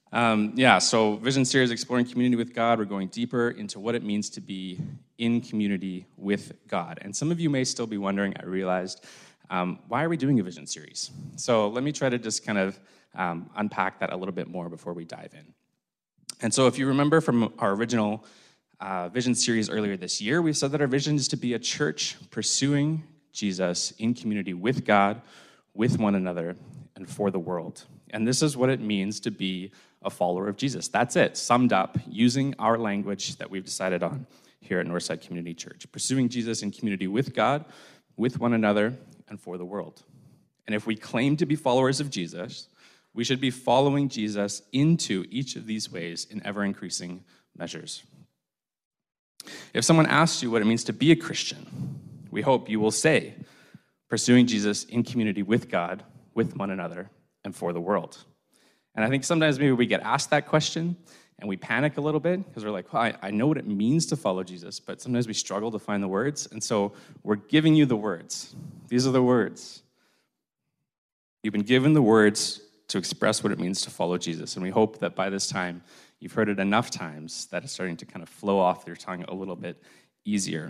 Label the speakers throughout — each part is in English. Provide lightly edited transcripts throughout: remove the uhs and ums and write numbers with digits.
Speaker 1: So Vision Series Exploring Community with God, we're going deeper into what it means to be in community with God. And some of you may still be wondering, I realized, why are we doing a Vision Series? So let me try to just kind of unpack that a little bit more before we dive in. And so if you remember from our original Vision Series earlier this year, we said that our vision is to be a church pursuing Jesus in community with God, with one another, and for the world. And this is what it means to be a follower of Jesus. That's it, summed up, using our language that we've decided on here at Northside Community Church. Pursuing Jesus in community with God, with one another, and for the world. And if we claim to be followers of Jesus, we should be following Jesus into each of these ways in ever-increasing measures. If someone asks you what it means to be a Christian, we hope you will say, pursuing Jesus in community with God, with one another, and for the world. And I think sometimes maybe we get asked that question and we panic a little bit because we're like, well, I know what it means to follow Jesus, but sometimes we struggle to find the words. And so we're giving you the words. These are the words. You've been given the words to express what it means to follow Jesus. And we hope that by this time, you've heard it enough times that it's starting to kind of flow off your tongue a little bit easier.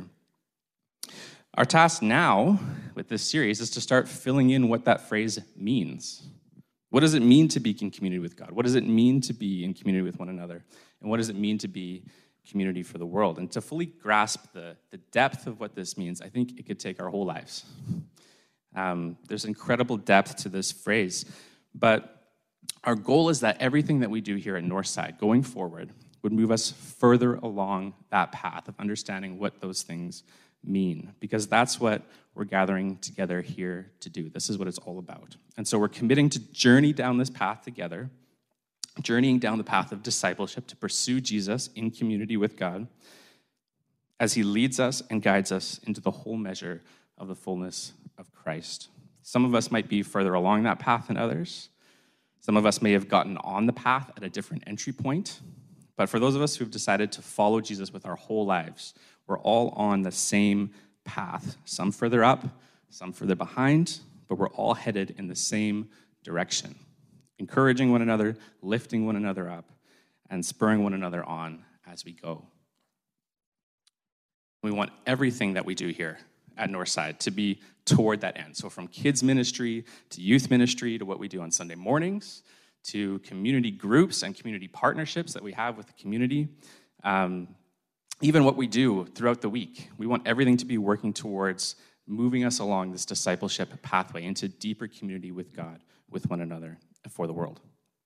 Speaker 1: Our task now with this series is to start filling in what that phrase means. What does it mean to be in community with God? What does it mean to be in community with one another? And what does it mean to be community for the world? And to fully grasp the depth of what this means, I think it could take our whole lives. There's incredible depth to this phrase, but our goal is that everything that we do here at Northside going forward would move us further along that path of understanding what those things mean, because that's what we're gathering together here to do. This is what it's all about. And so we're committing to journey down this path together, journeying down the path of discipleship to pursue Jesus in community with God as he leads us and guides us into the whole measure of the fullness of Christ. Some of us might be further along that path than others. Some of us may have gotten on the path at a different entry point. But for those of us who've decided to follow Jesus with our whole lives, we're all on the same path, some further up, some further behind, but we're all headed in the same direction, encouraging one another, lifting one another up, and spurring one another on as we go. We want everything that we do here at Northside to be toward that end. So from kids ministry to youth ministry to what we do on Sunday mornings to community groups and community partnerships that we have with the community, even what we do throughout the week. We want everything to be working towards moving us along this discipleship pathway into deeper community with God, with one another, and for the world.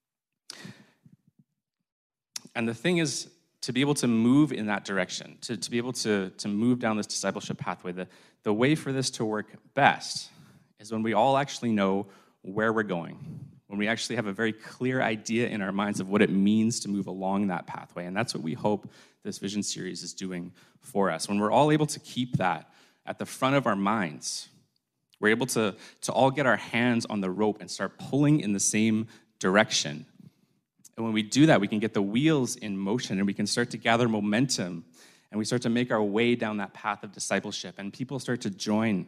Speaker 1: And the thing is, to be able to move in that direction, to be able to move down this discipleship pathway, the way for this to work best is when we all actually know where we're going, when we actually have a very clear idea in our minds of what it means to move along that pathway. And that's what we hope this Vision Series is doing for us. When we're all able to keep that at the front of our minds, we're able to all get our hands on the rope and start pulling in the same direction. And when we do that, we can get the wheels in motion and we can start to gather momentum and we start to make our way down that path of discipleship and people start to join.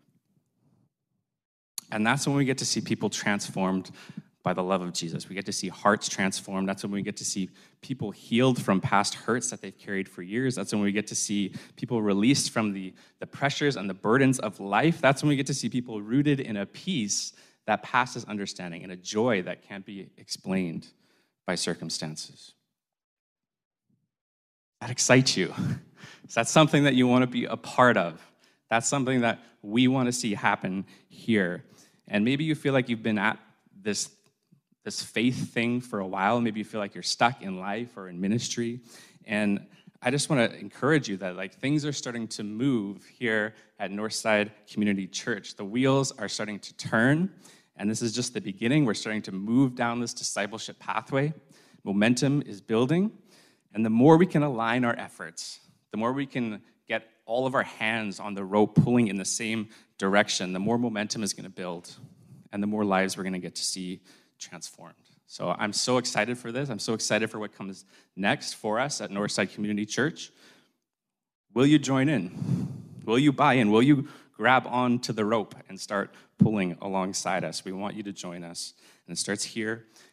Speaker 1: And that's when we get to see people transformed by the love of Jesus. We get to see hearts transformed. That's when we get to see people healed from past hurts that they've carried for years. That's when we get to see people released from the pressures and the burdens of life. That's when we get to see people rooted in a peace that passes understanding and a joy that can't be explained by circumstances. That excites you. Is that something that you want to be a part of? That's something that we want to see happen here. And maybe you feel like you've been at this faith thing for a while. Maybe you feel like you're stuck in life or in ministry. And I just want to encourage you that things are starting to move here at Northside Community Church. The wheels are starting to turn, and this is just the beginning. We're starting to move down this discipleship pathway. Momentum is building, and the more we can align our efforts, the more we can get all of our hands on the rope pulling in the same direction, the more momentum is going to build, and the more lives we're going to get to see transformed. So I'm so excited for this. I'm so excited for what comes next for us at Northside Community Church. Will you join in? Will you buy in? Will you grab onto the rope and start pulling alongside us? We want you to join us. And it starts here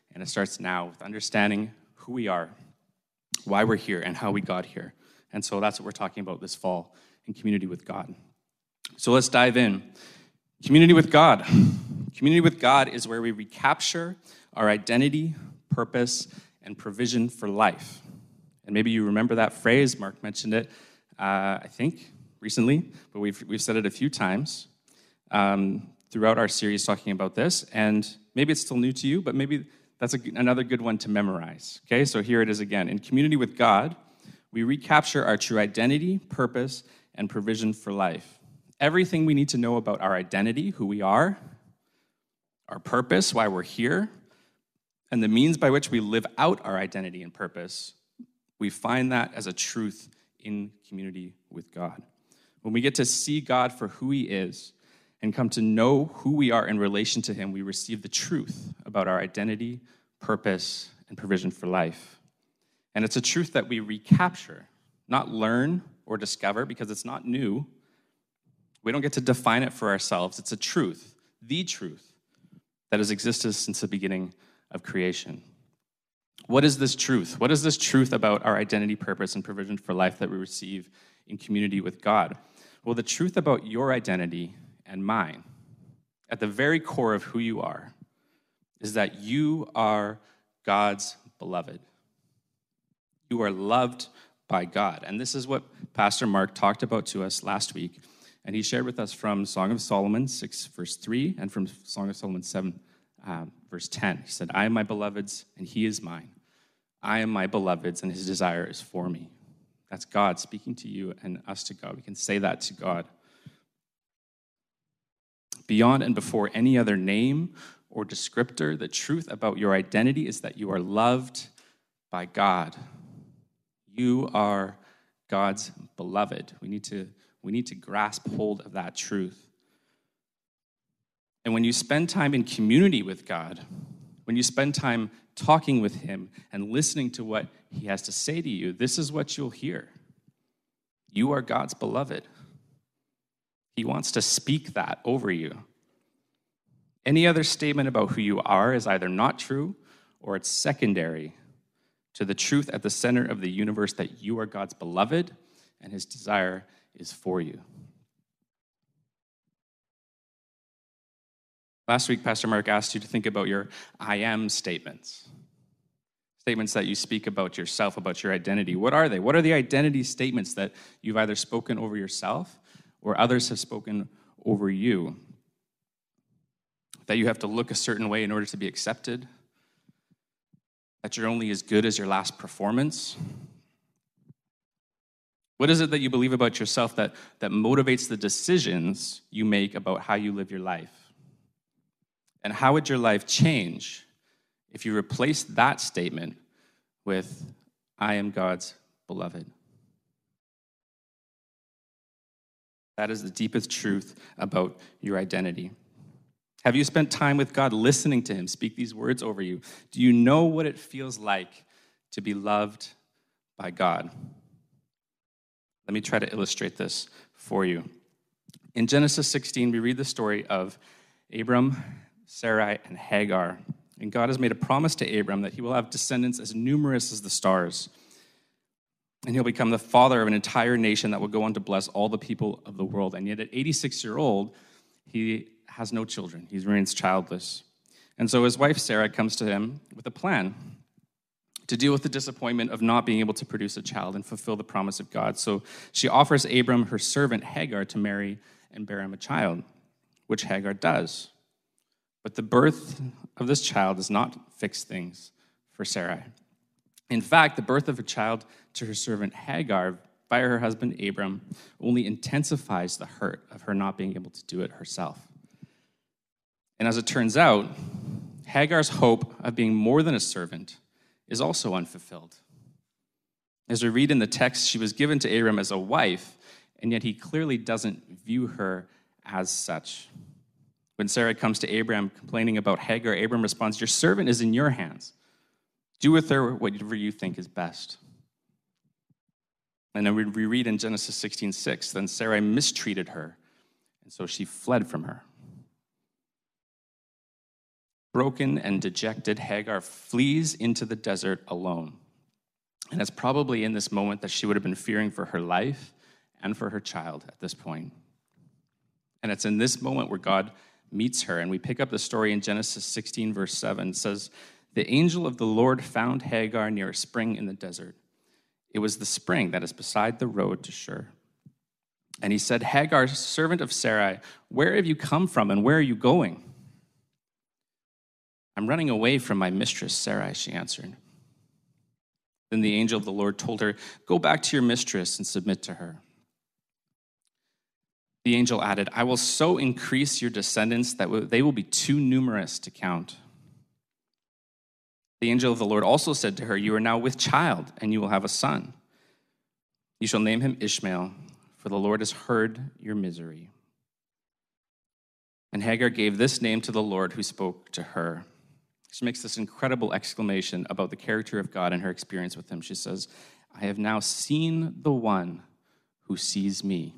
Speaker 1: and it starts now with understanding who we are, why we're here, and how we got here. And so that's what we're talking about this fall in Community with God. So let's dive in. Community with God. Community with God is where we recapture our identity, purpose, and provision for life. And maybe you remember that phrase. Mark mentioned it, I think, recently, but we've said it a few times throughout our series talking about this. And maybe it's still new to you, but maybe that's another good one to memorize. Okay, so here it is again. In community with God, we recapture our true identity, purpose, and provision for life. Everything we need to know about our identity, who we are, our purpose, why we're here, and the means by which we live out our identity and purpose, we find that as a truth in community with God. When we get to see God for who he is and come to know who we are in relation to him, we receive the truth about our identity, purpose, and provision for life. And it's a truth that we recapture, not learn or discover, because it's not new. We don't get to define it for ourselves. It's a truth, the truth, that has existed since the beginning of creation. What is this truth? What is this truth about our identity, purpose, and provision for life that we receive in community with God? Well, the truth about your identity and mine, at the very core of who you are, is that you are God's beloved. You are loved by God. And this is what Pastor Mark talked about to us last week. And he shared with us from Song of Solomon 6, verse 3, and from Song of Solomon 7, verse 10. He said, I am my beloved's, and he is mine. I am my beloved's, and his desire is for me. That's God speaking to you and us to God. We can say that to God. Beyond and before any other name or descriptor, the truth about your identity is that you are loved by God. You are God's beloved. We need to grasp hold of that truth. And when you spend time in community with God, when you spend time talking with him and listening to what he has to say to you, this is what you'll hear. You are God's beloved. He wants to speak that over you. Any other statement about who you are is either not true or it's secondary to the truth at the center of the universe that you are God's beloved and his desire is for you. Last week, Pastor Mark asked you to think about your I am statements. Statements that you speak about yourself, about your identity. What are they? What are the identity statements that you've either spoken over yourself or others have spoken over you? That you have to look a certain way in order to be accepted? That you're only as good as your last performance? What is it that you believe about yourself that motivates the decisions you make about how you live your life? And how would your life change if you replaced that statement with, I am God's beloved? That is the deepest truth about your identity. Have you spent time with God listening to him speak these words over you? Do you know what it feels like to be loved by God? Let me try to illustrate this for you. In Genesis 16, we read the story of Abram, Sarai, and Hagar. And God has made a promise to Abram that he will have descendants as numerous as the stars. And he'll become the father of an entire nation that will go on to bless all the people of the world. And yet at 86-year-old, he has no children. He remains childless. And so his wife, Sarah, comes to him with a plan to deal with the disappointment of not being able to produce a child and fulfill the promise of God. So she offers Abram her servant Hagar to marry and bear him a child, which Hagar does. But the birth of this child does not fix things for Sarai. In fact, the birth of a child to her servant Hagar by her husband Abram only intensifies the hurt of her not being able to do it herself. And as it turns out, Hagar's hope of being more than a servant is also unfulfilled. As we read in the text, she was given to Abram as a wife, and yet he clearly doesn't view her as such. When Sarah comes to Abram complaining about Hagar, Abram responds, your servant is in your hands. Do with her whatever you think is best. And then we read in Genesis 16:6, then Sarai mistreated her, and so she fled from her. Broken and dejected, Hagar flees into the desert alone. And it's probably in this moment that she would have been fearing for her life and for her child at this point. And it's in this moment where God meets her. And we pick up the story in Genesis 16, verse 7. It says, "The angel of the Lord found Hagar near a spring in the desert. It was the spring that is beside the road to Shur. And he said, 'Hagar, servant of Sarai, where have you come from and where are you going?' 'I'm running away from my mistress, Sarai,' she answered. Then the angel of the Lord told her, 'Go back to your mistress and submit to her.' The angel added, 'I will so increase your descendants that they will be too numerous to count.' The angel of the Lord also said to her, 'You are now with child, and you will have a son. You shall name him Ishmael, for the Lord has heard your misery.' And Hagar gave this name to the Lord who spoke to her." She makes this incredible exclamation about the character of God and her experience with him. She says, "I have now seen the one who sees me.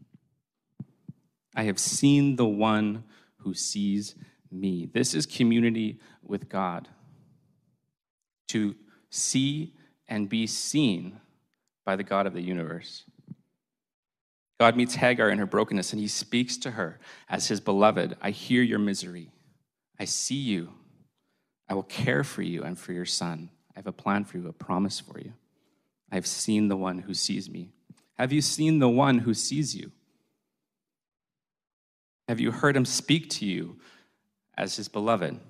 Speaker 1: I have seen the one who sees me." This is community with God. To see and be seen by the God of the universe. God meets Hagar in her brokenness, and he speaks to her as his beloved. "I hear your misery. I see you. I will care for you and for your son. I have a plan for you, a promise for you. I have seen the one who sees me." Have you seen the one who sees you? Have you heard him speak to you as his beloved?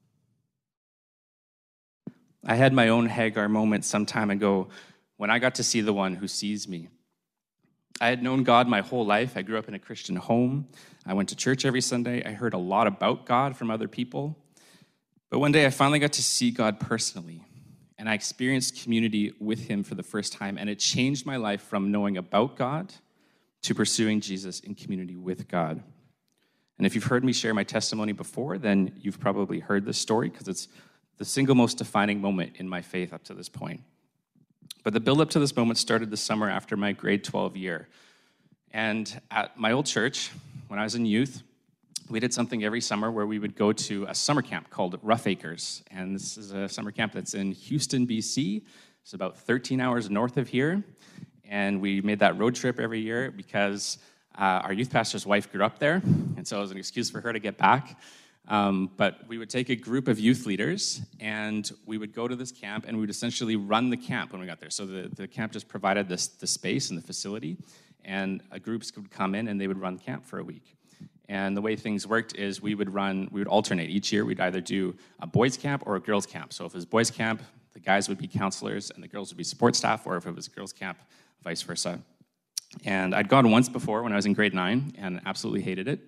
Speaker 1: I had my own Hagar moment some time ago when I got to see the one who sees me. I had known God my whole life. I grew up in a Christian home. I went to church every Sunday. I heard a lot about God from other people. But one day I finally got to see God personally, and I experienced community with him for the first time, and it changed my life from knowing about God to pursuing Jesus in community with God. And if you've heard me share my testimony before, then you've probably heard this story because it's the single most defining moment in my faith up to this point. But the build up to this moment started the summer after my grade 12 year. And at my old church, when I was in youth, we did something every summer where we would go to a summer camp called Rough Acres. And this is a summer camp that's in Houston, BC. It's about 13 hours north of here. And we made that road trip every year because our youth pastor's wife grew up there. And so it was an excuse for her to get back. But we would take a group of youth leaders, and we would go to this camp, and we would essentially run the camp when we got there. So the camp just provided the space and the facility, and groups would come in, and they would run camp for a week. And the way things worked is we would alternate. Each year, we'd either do a boys' camp or a girls' camp. So if it was boys' camp, the guys would be counselors, and the girls would be support staff, or if it was girls' camp, vice versa. And I'd gone once before when I was in grade 9, and absolutely hated it.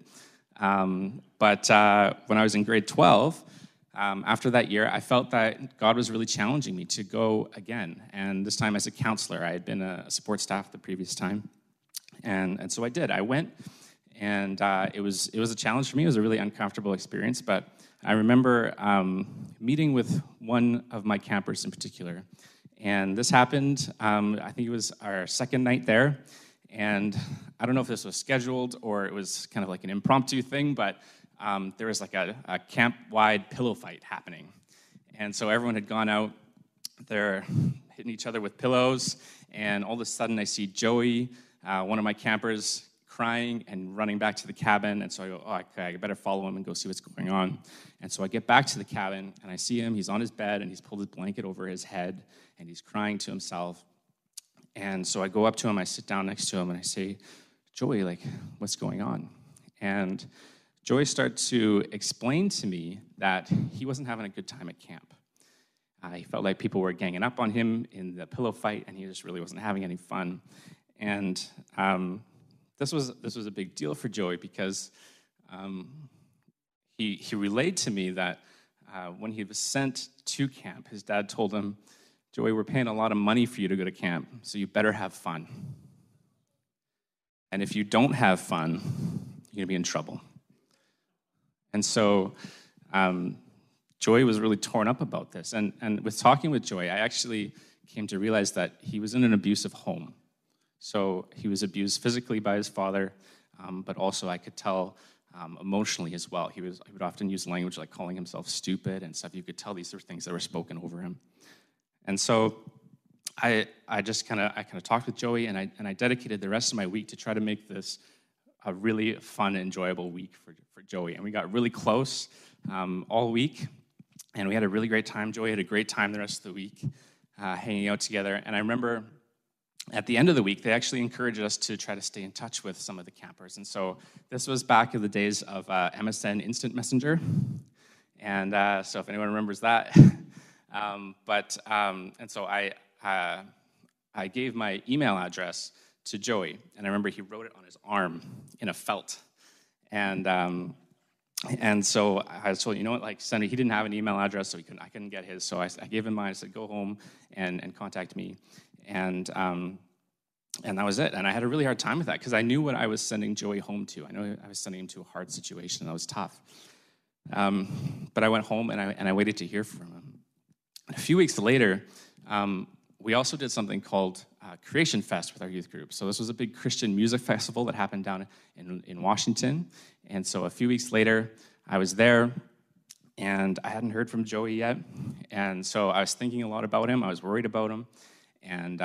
Speaker 1: But when I was in grade 12, after that year, I felt that God was really challenging me to go again. And this time as a counselor. I had been a support staff the previous time. And so I did. I went, and it was a challenge for me. It was a really uncomfortable experience. But I remember meeting with one of my campers in particular. And this happened, I think it was our second night there. And I don't know if this was scheduled or it was kind of like an impromptu thing, but there was like a camp-wide pillow fight happening. And so everyone had gone out, they're hitting each other with pillows, and all of a sudden I see Joey, one of my campers, crying and running back to the cabin. And so I go, oh, okay, I better follow him and go see what's going on. And so I get back to the cabin, and I see him. He's on his bed, and he's pulled his blanket over his head, and he's crying to himself. And so I go up to him, I sit down next to him, and I say, Joey, like, what's going on? And Joey started to explain to me that he wasn't having a good time at camp. He felt like people were ganging up on him in the pillow fight, and he just really wasn't having any fun. And this was a big deal for Joey because he relayed to me that when he was sent to camp, his dad told him, Joey, we're paying a lot of money for you to go to camp, so you better have fun. And if you don't have fun, you're going to be in trouble. And so Joey was really torn up about this. And with talking with Joey, I actually came to realize that he was in an abusive home. So he was abused physically by his father, but also I could tell emotionally as well. He would often use language like calling himself stupid and stuff. You could tell these were things that were spoken over him. And so I kind of talked with Joey, and I dedicated the rest of my week to try to make this a really fun, enjoyable week for Joey. And we got really close all week, and we had a really great time. Joey had a great time the rest of the week hanging out together. And I remember at the end of the week, they actually encouraged us to try to stay in touch with some of the campers. And so this was back in the days of MSN Instant Messenger. And so if anyone remembers that. And so I gave my email address to Joey. And I remember he wrote it on his arm in a felt. And so I was told, you know what, like, send it. He didn't have an email address, so I couldn't get his. So I gave him mine. I said, go home and contact me. And that was it. And I had a really hard time with that because I knew what I was sending Joey home to. I know I was sending him to a hard situation that was tough. But I went home and I waited to hear from him. And a few weeks later, we also did something called Creation Fest with our youth group. So this was a big Christian music festival that happened down in Washington. And so a few weeks later, I was there, and I hadn't heard from Joey yet. And so I was thinking a lot about him. I was worried about him. And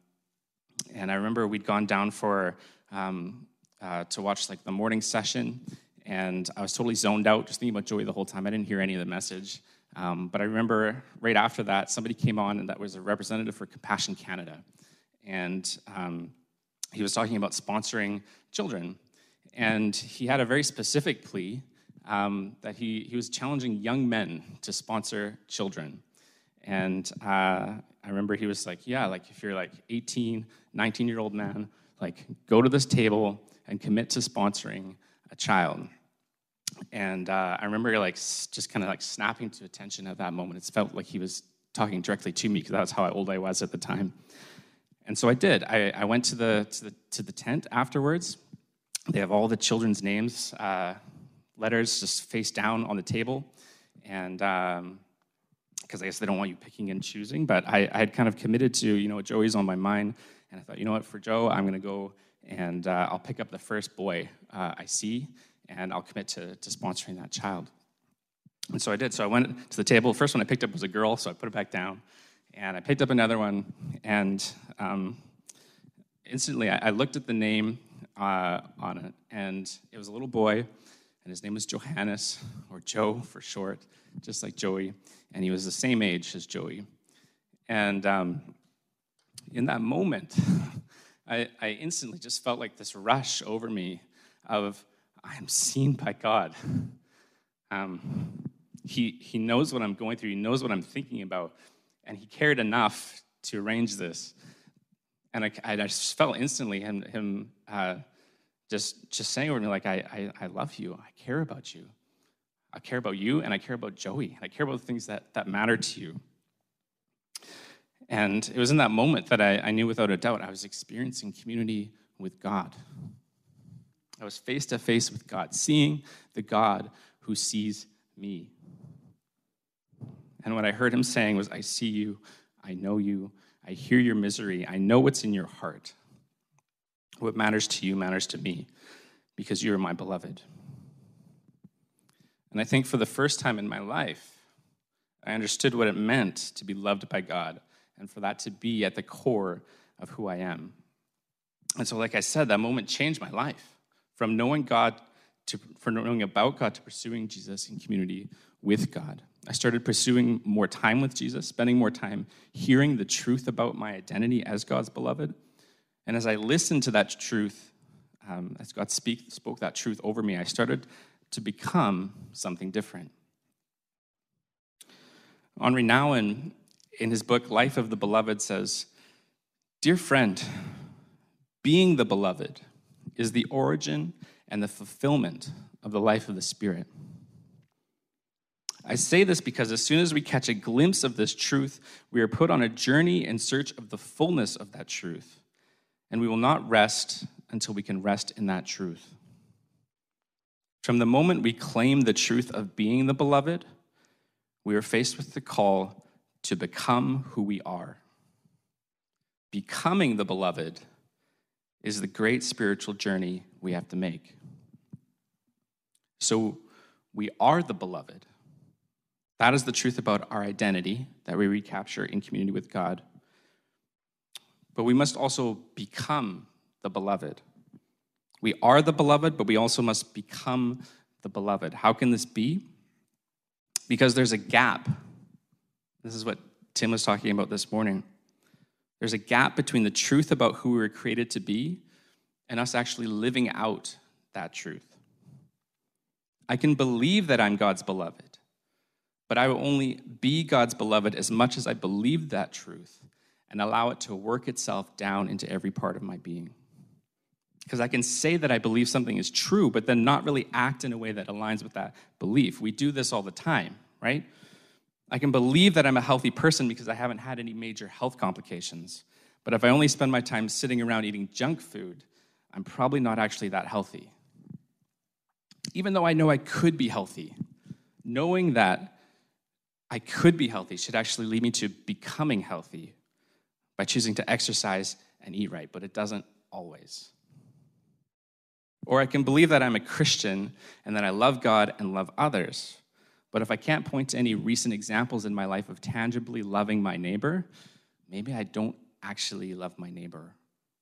Speaker 1: I remember we'd gone down for to watch like the morning session, and I was totally zoned out, just thinking about Joey the whole time. I didn't hear any of the message. But I remember right after that, somebody came on, and that was a representative for Compassion Canada. And he was talking about sponsoring children. And he had a very specific plea that he was challenging young men to sponsor children. And I remember he was like, yeah, like if you're like 18, 19-year-old man, like go to this table and commit to sponsoring a child. And I remember like just kind of like snapping to attention at that moment. It felt like he was talking directly to me because that was how old I was at the time. And so I did. I went to the tent afterwards. They have all the children's names, letters just face down on the table. And because I guess they don't want you picking and choosing. But I had kind of committed to, Joey's on my mind. And I thought, you know what, for Joe, I'm going to go and I'll pick up the first boy I see, and I'll commit to sponsoring that child. And so I did. So I went to the table. The first one I picked up was a girl, so I put it back down. And I picked up another one, and instantly I looked at the name on it, and it was a little boy, and his name was Johannes, or Joe for short, just like Joey, and he was the same age as Joey. And in that moment, I instantly just felt like this rush over me of, I am seen by God. He knows what I'm going through. He knows what I'm thinking about. And he cared enough to arrange this. And I just felt instantly him just saying over me, like, I love you. I care about you. I care about you, and I care about Joey. And I care about the things that matter to you. And it was in that moment that I knew without a doubt I was experiencing community with God. I was face to face with God, seeing the God who sees me. And what I heard him saying was, I see you, I know you, I hear your misery, I know what's in your heart. What matters to you matters to me, because you are my beloved. And I think for the first time in my life, I understood what it meant to be loved by God, and for that to be at the core of who I am. And so, like I said, that moment changed my life. From knowing about God to pursuing Jesus in community with God. I started pursuing more time with Jesus, spending more time hearing the truth about my identity as God's beloved. And as I listened to that truth, as God spoke that truth over me, I started to become something different. Henri Nouwen, in his book, Life of the Beloved, says, "Dear friend, being the beloved is the origin and the fulfillment of the life of the Spirit. I say this because as soon as we catch a glimpse of this truth, we are put on a journey in search of the fullness of that truth, and we will not rest until we can rest in that truth. From the moment we claim the truth of being the beloved, we are faced with the call to become who we are. Becoming the beloved is the great spiritual journey we have to make." So we are the beloved. That is the truth about our identity that we recapture in community with God. But we must also become the beloved. We are the beloved, but we also must become the beloved. How can this be? Because there's a gap. This is what Tim was talking about this morning. There's a gap between the truth about who we were created to be and us actually living out that truth. I can believe that I'm God's beloved, but I will only be God's beloved as much as I believe that truth and allow it to work itself down into every part of my being. Because I can say that I believe something is true, but then not really act in a way that aligns with that belief. We do this all the time, right? I can believe that I'm a healthy person because I haven't had any major health complications. But if I only spend my time sitting around eating junk food, I'm probably not actually that healthy. Even though I know I could be healthy, knowing that I could be healthy should actually lead me to becoming healthy by choosing to exercise and eat right, but it doesn't always. Or I can believe that I'm a Christian and that I love God and love others. But if I can't point to any recent examples in my life of tangibly loving my neighbor, maybe I don't actually love my neighbor.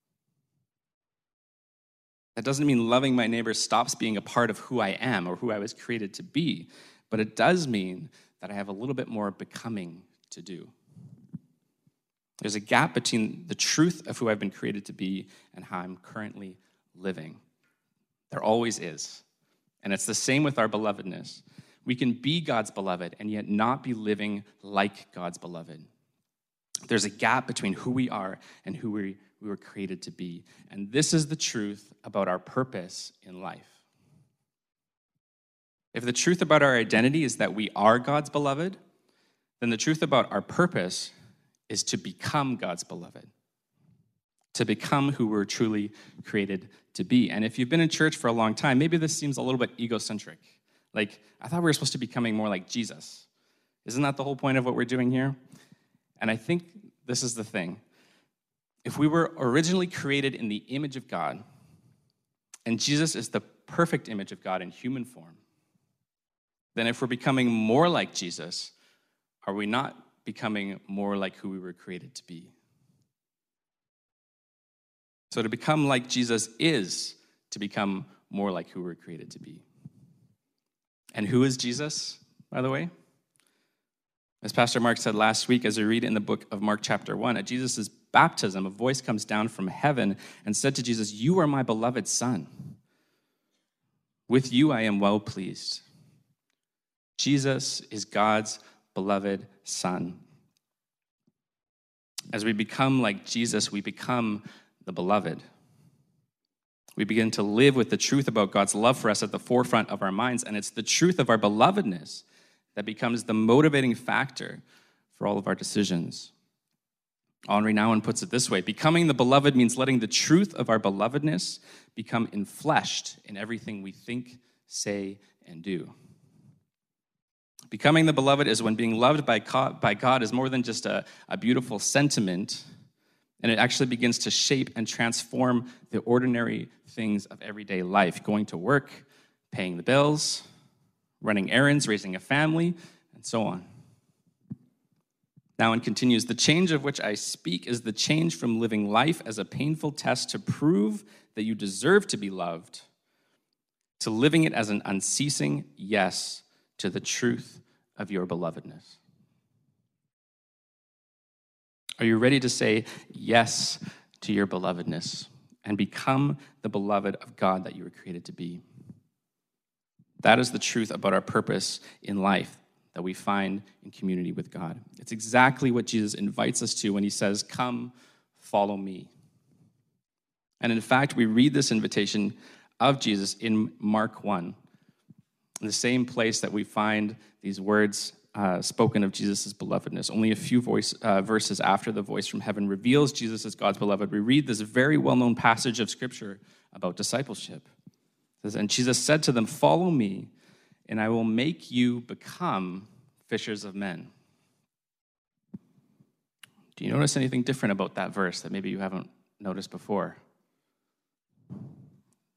Speaker 1: That doesn't mean loving my neighbor stops being a part of who I am or who I was created to be, but it does mean that I have a little bit more becoming to do. There's a gap between the truth of who I've been created to be and how I'm currently living. There always is. And it's the same with our belovedness. We can be God's beloved and yet not be living like God's beloved. There's a gap between who we are and who we were created to be. And this is the truth about our purpose in life. If the truth about our identity is that we are God's beloved, then the truth about our purpose is to become God's beloved, to become who we're truly created to be. And if you've been in church for a long time, maybe this seems a little bit egocentric. Like, I thought we were supposed to be becoming more like Jesus. Isn't that the whole point of what we're doing here? And I think this is the thing. If we were originally created in the image of God, and Jesus is the perfect image of God in human form, then if we're becoming more like Jesus, are we not becoming more like who we were created to be? So to become like Jesus is to become more like who we're created to be. And who is Jesus, by the way? As Pastor Mark said last week, as we read in the book of Mark chapter 1, at Jesus' baptism, a voice comes down from heaven and said to Jesus, "You are my beloved Son. With you I am well pleased." Jesus is God's beloved Son. As we become like Jesus, we become the beloved. We begin to live with the truth about God's love for us at the forefront of our minds, and it's the truth of our belovedness that becomes the motivating factor for all of our decisions. Henri Nouwen puts it this way: becoming the beloved means letting the truth of our belovedness become enfleshed in everything we think, say, and do. Becoming the beloved is when being loved by God is more than just a beautiful sentiment, and it actually begins to shape and transform the ordinary things of everyday life: going to work, paying the bills, running errands, raising a family, and so on. Nouwen continues, "The change of which I speak is the change from living life as a painful test to prove that you deserve to be loved, to living it as an unceasing yes to the truth of your belovedness." Are you ready to say yes to your belovedness and become the beloved of God that you were created to be? That is the truth about our purpose in life that we find in community with God. It's exactly what Jesus invites us to when he says, "Come, follow me." And in fact, we read this invitation of Jesus in Mark 1, in the same place that we find these words spoken of Jesus' belovedness. Only a few verses after the voice from heaven reveals Jesus as God's beloved, we read this very well-known passage of Scripture about discipleship. It says, "And Jesus said to them, 'Follow me, and I will make you become fishers of men.'" Do you notice anything different about that verse that maybe you haven't noticed before?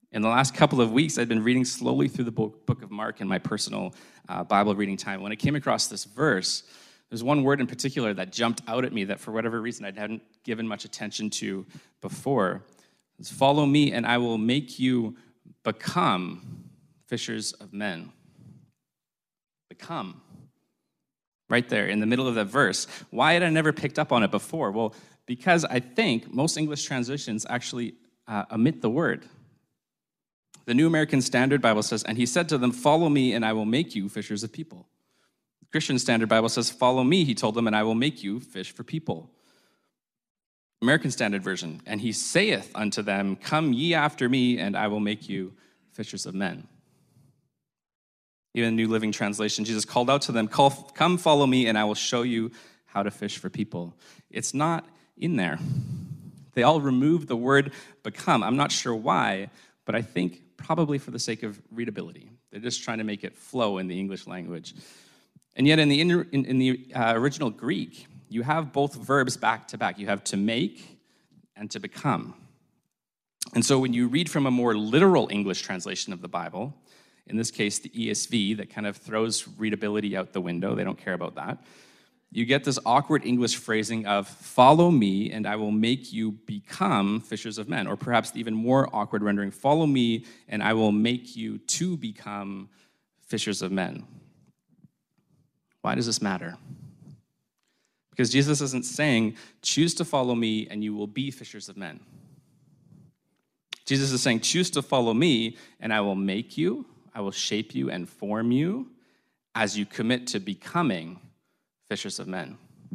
Speaker 1: In the last couple of weeks, I've been reading slowly through the book of Mark in my personal Bible reading time. When I came across this verse, there's one word in particular that jumped out at me that for whatever reason I hadn't given much attention to before. It's follow me and I will make you become fishers of men. Become. Right there in the middle of that verse. Why had I never picked up on it before? Well, because I think most English translations actually omit the word. The New American Standard Bible says, and he said to them, follow me and I will make you fishers of people. The Christian Standard Bible says, follow me, he told them, and I will make you fish for people. American Standard Version, and he saith unto them, come ye after me and I will make you fishers of men. Even New Living Translation, Jesus called out to them, come follow me and I will show you how to fish for people. It's not in there. They all removed the word become. I'm not sure why, but I think probably for the sake of readability. They're just trying to make it flow in the English language. And yet in the original Greek, you have both verbs back to back. You have to make and to become. And so when you read from a more literal English translation of the Bible, in this case, the ESV, that kind of throws readability out the window. They don't care about that. You get this awkward English phrasing of, follow me and I will make you become fishers of men. Or perhaps the even more awkward rendering, follow me and I will make you to become fishers of men. Why does this matter? Because Jesus isn't saying, choose to follow me and you will be fishers of men. Jesus is saying, choose to follow me and I will make you, I will shape you and form you as you commit to becoming fishers of men.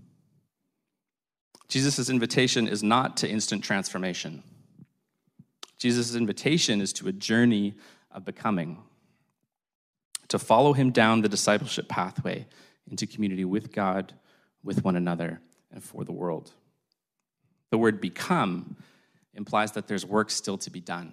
Speaker 1: Jesus' invitation is not to instant transformation. Jesus' invitation is to a journey of becoming, to follow him down the discipleship pathway into community with God, with one another, and for the world. The word become implies that there's work still to be done.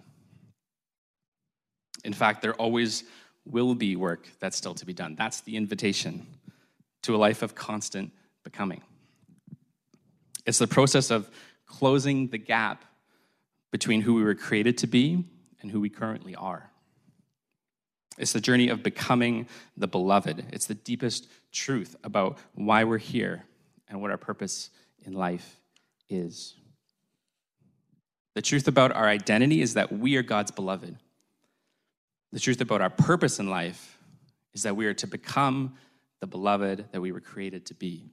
Speaker 1: In fact, there always will be work that's still to be done. That's the invitation to a life of constant becoming. It's the process of closing the gap between who we were created to be and who we currently are. It's the journey of becoming the beloved. It's the deepest truth about why we're here and what our purpose in life is. The truth about our identity is that we are God's beloved. The truth about our purpose in life is that we are to become the beloved that we were created to be.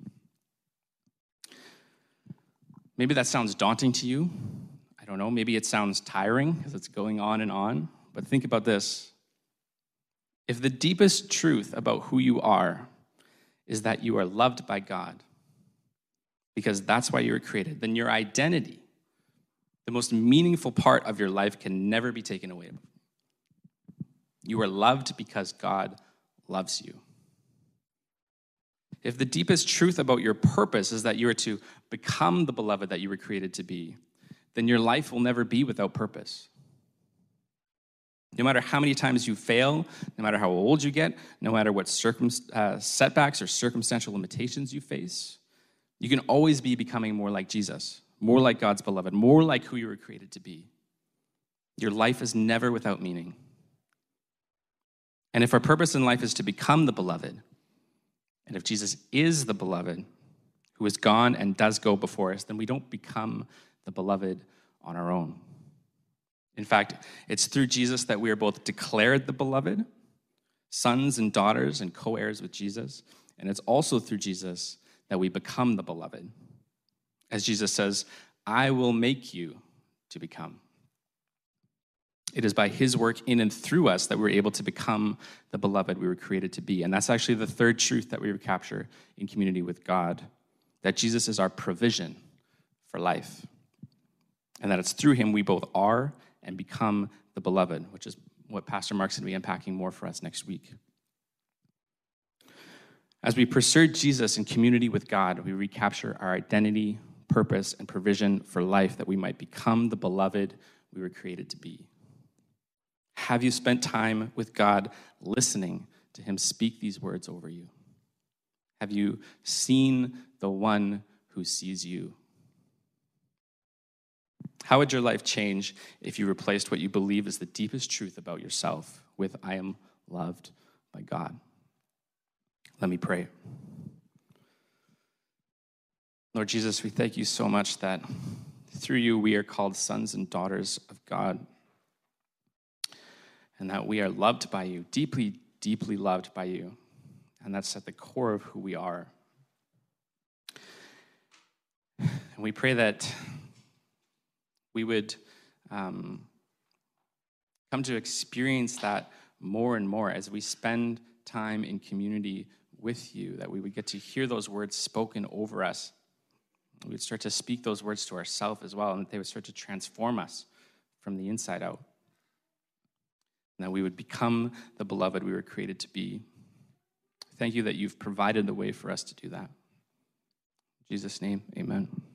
Speaker 1: Maybe that sounds daunting to you. I don't know. Maybe it sounds tiring because it's going on and on. But think about this. If the deepest truth about who you are is that you are loved by God, because that's why you were created, then your identity, the most meaningful part of your life, can never be taken away. You are loved because God loves you. If the deepest truth about your purpose is that you are to become the beloved that you were created to be, then your life will never be without purpose. No matter how many times you fail, no matter how old you get, no matter what setbacks or circumstantial limitations you face, you can always be becoming more like Jesus, more like God's beloved, more like who you were created to be. Your life is never without meaning. And if our purpose in life is to become the beloved, and if Jesus is the beloved who is gone and does go before us, then we don't become the beloved on our own. In fact, it's through Jesus that we are both declared the beloved, sons and daughters and co-heirs with Jesus, and it's also through Jesus that we become the beloved. As Jesus says, I will make you to become. It is by his work in and through us that we're able to become the beloved we were created to be. And that's actually the third truth that we capture in community with God, that Jesus is our provision for life, and that it's through him we both are and become the beloved, which is what Pastor Mark's going to be unpacking more for us next week. As we pursue Jesus in community with God, we recapture our identity, purpose, and provision for life, that we might become the beloved we were created to be. Have you spent time with God listening to him speak these words over you? Have you seen the one who sees you? How would your life change if you replaced what you believe is the deepest truth about yourself with I am loved by God? Let me pray. Lord Jesus, we thank you so much that through you we are called sons and daughters of God, and that we are loved by you, deeply, deeply loved by you, and that's at the core of who we are. And we pray that we would come to experience that more and more as we spend time in community with you, that we would get to hear those words spoken over us. We would start to speak those words to ourselves as well, and that they would start to transform us from the inside out. And that we would become the beloved we were created to be. Thank you that you've provided the way for us to do that. In Jesus' name, amen.